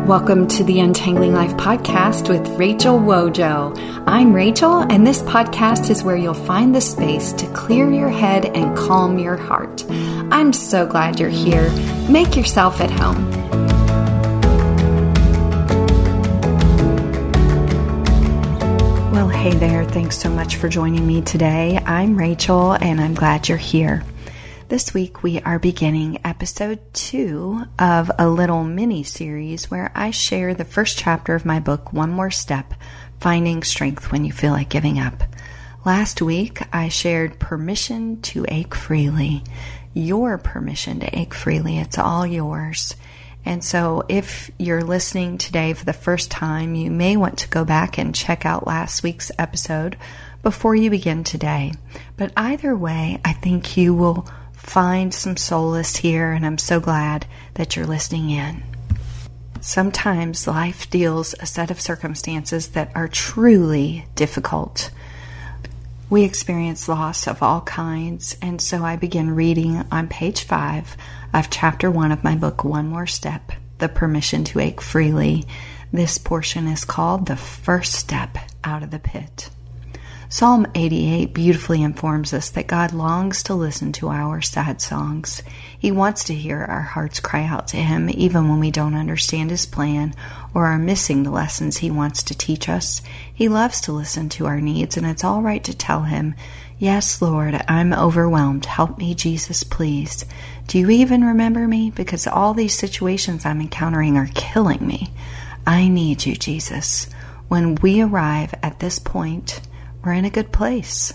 Welcome to the Untangling Life podcast with Rachel Wojo. I'm Rachel, and this podcast is where you'll find the space to clear your head and calm your heart. I'm so glad you're here. Make yourself at home. Well, hey there. Thanks so much for joining me today. I'm Rachel, and I'm glad you're here. This week we are beginning episode 2 of a little mini-series where I share the first chapter of my book, One More Step, Finding Strength When You Feel Like Giving Up. Last week I shared permission to ache freely. Your permission to ache freely. It's all yours. And so if you're listening today for the first time, you may want to go back and check out last week's episode before you begin today. But either way, I think you will find some solace here, and I'm so glad that you're listening in. Sometimes life deals a set of circumstances that are truly difficult. We experience loss of all kinds, and so I begin reading on page 5 of chapter 1 of my book, One More Step, The Permission to Ache Freely. This portion is called The First Step Out of the Pit. Psalm 88 beautifully informs us that God longs to listen to our sad songs. He wants to hear our hearts cry out to Him even when we don't understand His plan or are missing the lessons He wants to teach us. He loves to listen to our needs, and it's all right to tell Him, "Yes, Lord, I'm overwhelmed. Help me, Jesus, please. Do you even remember me? Because all these situations I'm encountering are killing me. I need you, Jesus." When we arrive at this point, we're in a good place.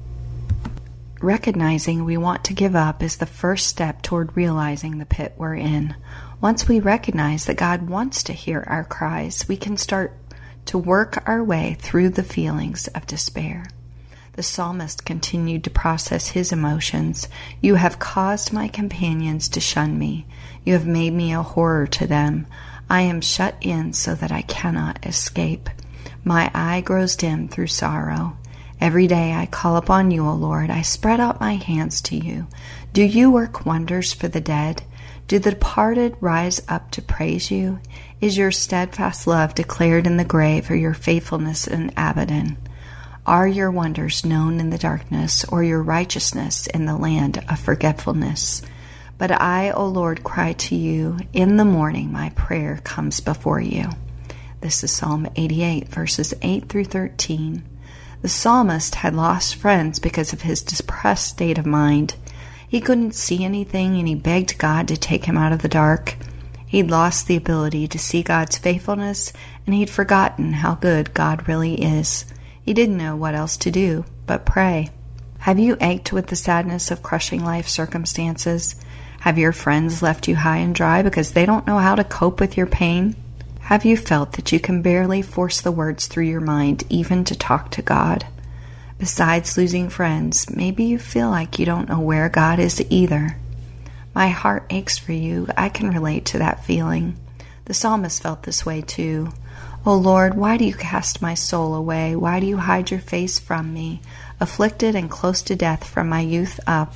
Recognizing we want to give up is the first step toward realizing the pit we're in. Once we recognize that God wants to hear our cries, we can start to work our way through the feelings of despair. The psalmist continued to process his emotions. "You have caused my companions to shun me. You have made me a horror to them. I am shut in so that I cannot escape. My eye grows dim through sorrow. Every day I call upon you, O Lord. I spread out my hands to you. Do you work wonders for the dead? Do the departed rise up to praise you? Is your steadfast love declared in the grave, or your faithfulness in Abaddon? Are your wonders known in the darkness, or your righteousness in the land of forgetfulness? But I, O Lord, cry to you. In the morning my prayer comes before you." This is Psalm 88, verses 8 through 13. The psalmist had lost friends because of his depressed state of mind. He couldn't see anything, and he begged God to take him out of the dark. He'd lost the ability to see God's faithfulness, and he'd forgotten how good God really is. He didn't know what else to do but pray. Have you ached with the sadness of crushing life circumstances? Have your friends left you high and dry because they don't know how to cope with your pain? Have you felt that you can barely force the words through your mind even to talk to God? Besides losing friends, maybe you feel like you don't know where God is either. My heart aches for you. I can relate to that feeling. The psalmist felt this way too. "O Lord, why do you cast my soul away? Why do you hide your face from me, afflicted and close to death from my youth up?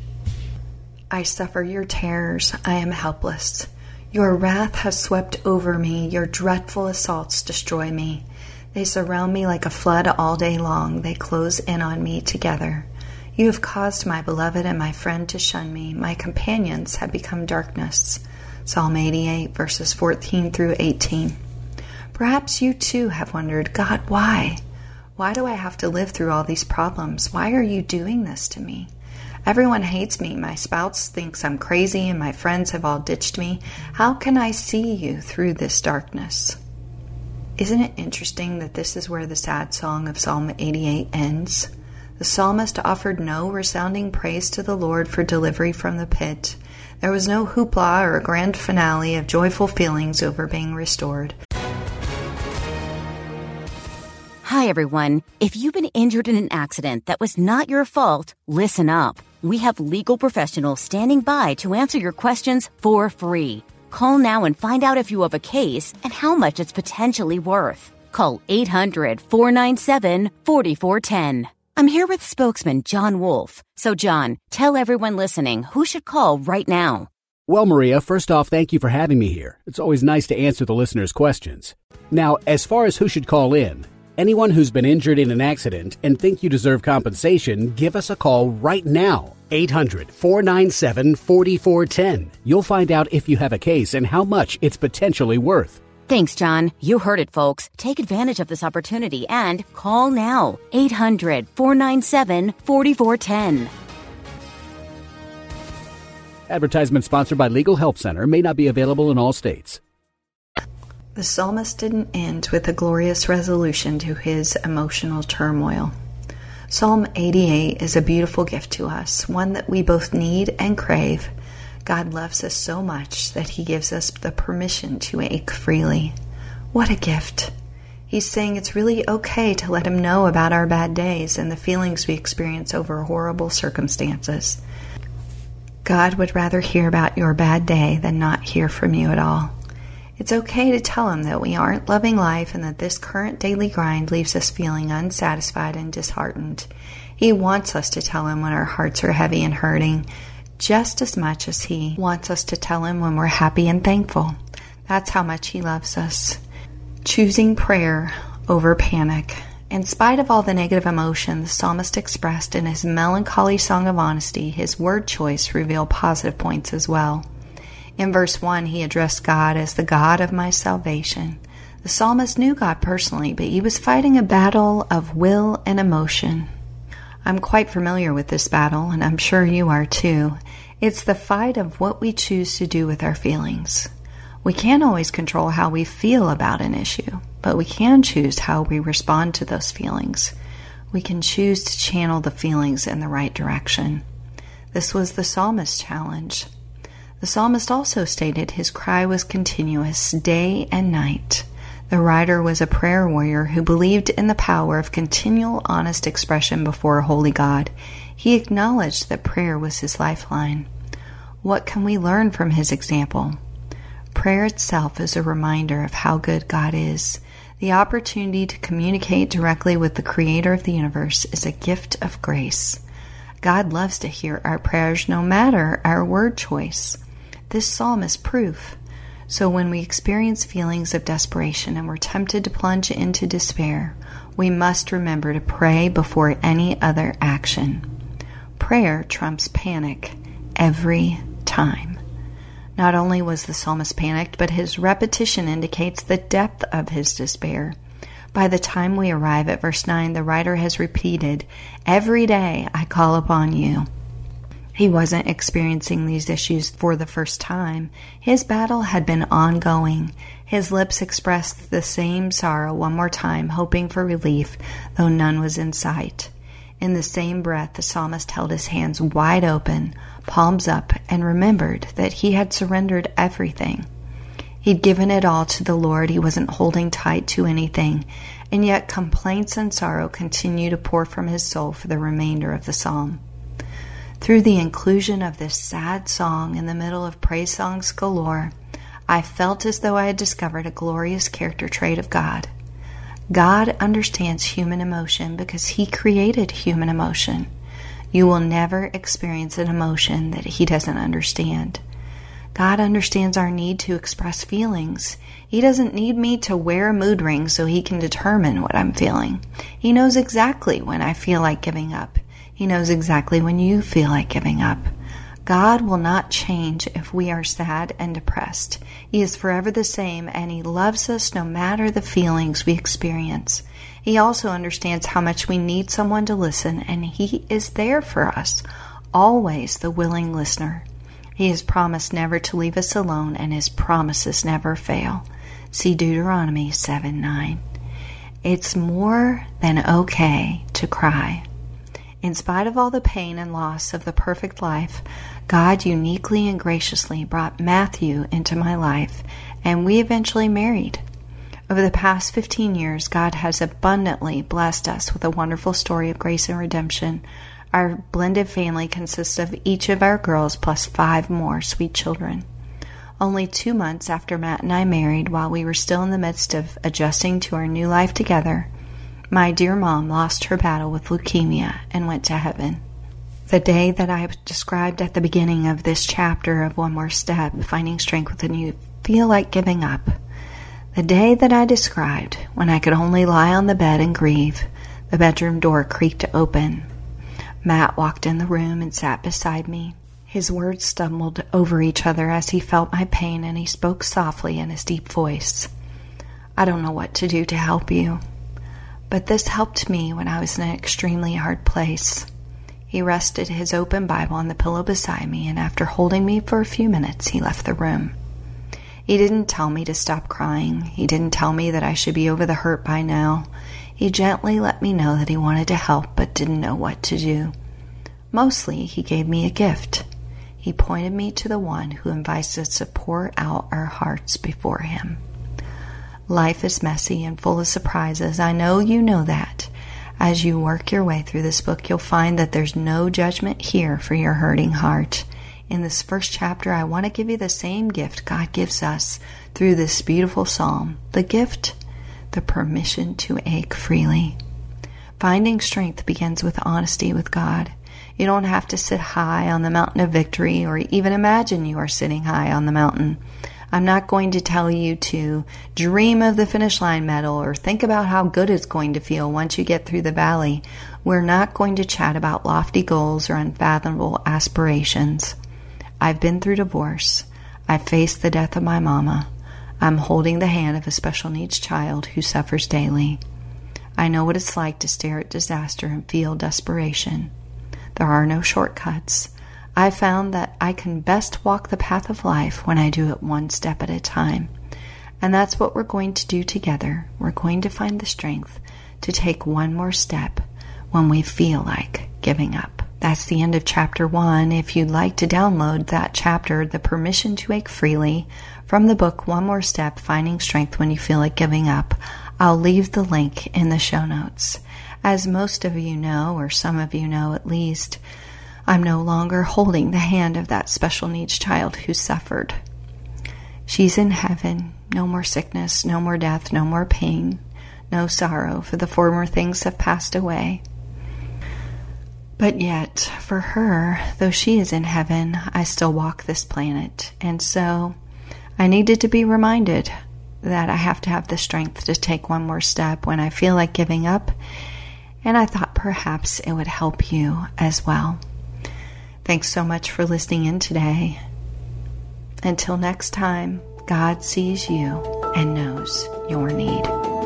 I suffer your terrors. I am helpless. Your wrath has swept over me. Your dreadful assaults destroy me. They surround me like a flood all day long. They close in on me together. You have caused my beloved and my friend to shun me. My companions have become darkness." Psalm 88, verses 14 through 18. Perhaps you too have wondered, "God, why? Why do I have to live through all these problems? Why are you doing this to me? Everyone hates me. My spouse thinks I'm crazy, and my friends have all ditched me. How can I see you through this darkness?" Isn't it interesting that this is where the sad song of Psalm 88 ends? The psalmist offered no resounding praise to the Lord for delivery from the pit. There was no hoopla or a grand finale of joyful feelings over being restored. Hi, everyone. If you've been injured in an accident that was not your fault, listen up. We have legal professionals standing by to answer your questions for free. Call now and find out if you have a case and how much it's potentially worth. Call 800-497-4410. I'm here with spokesman John Wolf. So, John, tell everyone listening who should call right now. Well, Maria, first off, thank you for having me here. It's always nice to answer the listeners' questions. Now, as far as who should call in, anyone who's been injured in an accident and think you deserve compensation, give us a call right now. 800-497-4410. You'll find out if you have a case and how much it's potentially worth. Thanks, John. You heard it, folks. Take advantage of this opportunity and call now. 800-497-4410. Advertisement sponsored by Legal Help Center. May not be available in all states. The psalmist didn't end with a glorious resolution to his emotional turmoil. Psalm 88 is a beautiful gift to us, one that we both need and crave. God loves us so much that he gives us the permission to ache freely. What a gift! He's saying it's really okay to let him know about our bad days and the feelings we experience over horrible circumstances. God would rather hear about your bad day than not hear from you at all. It's okay to tell him that we aren't loving life and that this current daily grind leaves us feeling unsatisfied and disheartened. He wants us to tell him when our hearts are heavy and hurting, just as much as he wants us to tell him when we're happy and thankful. That's how much he loves us. Choosing prayer over panic. In spite of all the negative emotion the psalmist expressed in his melancholy song of honesty, his word choice revealed positive points as well. In verse 1, he addressed God as the God of my salvation. The psalmist knew God personally, but he was fighting a battle of will and emotion. I'm quite familiar with this battle, and I'm sure you are too. It's the fight of what we choose to do with our feelings. We can't always control how we feel about an issue, but we can choose how we respond to those feelings. We can choose to channel the feelings in the right direction. This was the psalmist's challenge. The psalmist also stated his cry was continuous, day and night. The writer was a prayer warrior who believed in the power of continual honest expression before a holy God. He acknowledged that prayer was his lifeline. What can we learn from his example? Prayer itself is a reminder of how good God is. The opportunity to communicate directly with the Creator of the universe is a gift of grace. God loves to hear our prayers no matter our word choice. This psalm is proof. So when we experience feelings of desperation and we're tempted to plunge into despair, we must remember to pray before any other action. Prayer trumps panic every time. Not only was the psalmist panicked, but his repetition indicates the depth of his despair. By the time we arrive at verse 9, the writer has repeated, "Every day I call upon you." He wasn't experiencing these issues for the first time. His battle had been ongoing. His lips expressed the same sorrow one more time, hoping for relief, though none was in sight. In the same breath, the psalmist held his hands wide open, palms up, and remembered that he had surrendered everything. He'd given it all to the Lord. He wasn't holding tight to anything, and yet complaints and sorrow continue to pour from his soul for the remainder of the psalm. Through the inclusion of this sad song in the middle of praise songs galore, I felt as though I had discovered a glorious character trait of God. God understands human emotion because he created human emotion. You will never experience an emotion that he doesn't understand. God understands our need to express feelings. He doesn't need me to wear a mood ring so he can determine what I'm feeling. He knows exactly when I feel like giving up. He knows exactly when you feel like giving up. God will not change if we are sad and depressed. He is forever the same, and he loves us no matter the feelings we experience. He also understands how much we need someone to listen, and he is there for us, always the willing listener. He has promised never to leave us alone, and his promises never fail. See Deuteronomy 7:9. It's more than okay to cry. In spite of all the pain and loss of the perfect life, God uniquely and graciously brought Matthew into my life, and we eventually married. Over the past 15 years, God has abundantly blessed us with a wonderful story of grace and redemption. Our blended family consists of each of our girls plus 5 more sweet children. Only 2 months after Matt and I married, while we were still in the midst of adjusting to our new life together, my dear mom lost her battle with leukemia and went to heaven. The day that I described at the beginning of this chapter of One More Step, finding strength when you feel like giving up. The day that I described when I could only lie on the bed and grieve, the bedroom door creaked open. Matt walked in the room and sat beside me. His words stumbled over each other as he felt my pain, and he spoke softly in his deep voice. I don't know what to do to help you, but this helped me when I was in an extremely hard place. He rested his open Bible on the pillow beside me, and after holding me for a few minutes, he left the room. He didn't tell me to stop crying. He didn't tell me that I should be over the hurt by now. He gently let me know that he wanted to help but didn't know what to do. Mostly, he gave me a gift. He pointed me to the one who invites us to pour out our hearts before him. Life is messy and full of surprises. I know you know that. As you work your way through this book, you'll find that there's no judgment here for your hurting heart. In this first chapter, I want to give you the same gift God gives us through this beautiful psalm. The gift, the permission to ache freely. Finding strength begins with honesty with God. You don't have to sit high on the mountain of victory or even imagine you are sitting high on the mountain. I'm not going to tell you to dream of the finish line medal or think about how good it's going to feel once you get through the valley. We're not going to chat about lofty goals or unfathomable aspirations. I've been through divorce. I've faced the death of my mama. I'm holding the hand of a special needs child who suffers daily. I know what it's like to stare at disaster and feel desperation. There are no shortcuts. I found that I can best walk the path of life when I do it one step at a time. And that's what we're going to do together. We're going to find the strength to take one more step when we feel like giving up. That's the end of chapter 1. If you'd like to download that chapter, The Permission to Ache Freely, from the book One More Step, Finding Strength When You Feel Like Giving Up, I'll leave the link in the show notes. As most of you know, or some of you know at least, I'm no longer holding the hand of that special needs child who suffered. She's in heaven. No more sickness, no more death, no more pain, no sorrow, for the former things have passed away. But yet, for her, though she is in heaven, I still walk this planet. And so I needed to be reminded that I have to have the strength to take one more step when I feel like giving up. And I thought perhaps it would help you as well. Thanks so much for listening in today. Until next time, God sees you and knows your need.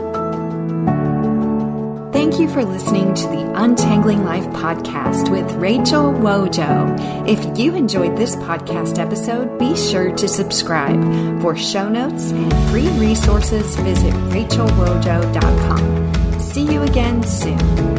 Thank you for listening to the Untangling Life podcast with Rachel Wojo. If you enjoyed this podcast episode, be sure to subscribe. For show notes and free resources, visit rachelwojo.com. See you again soon.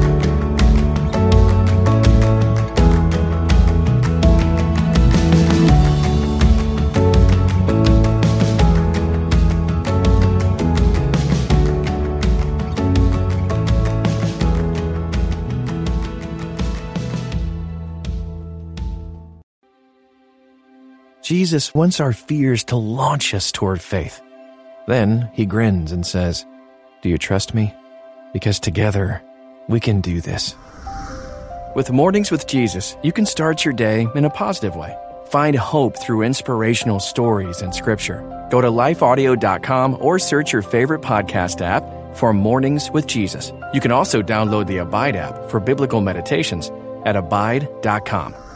Jesus wants our fears to launch us toward faith. Then he grins and says, "Do you trust me? Because together we can do this." With Mornings with Jesus, you can start your day in a positive way. Find hope through inspirational stories and scripture. Go to lifeaudio.com or search your favorite podcast app for Mornings with Jesus. You can also download the Abide app for biblical meditations at abide.com.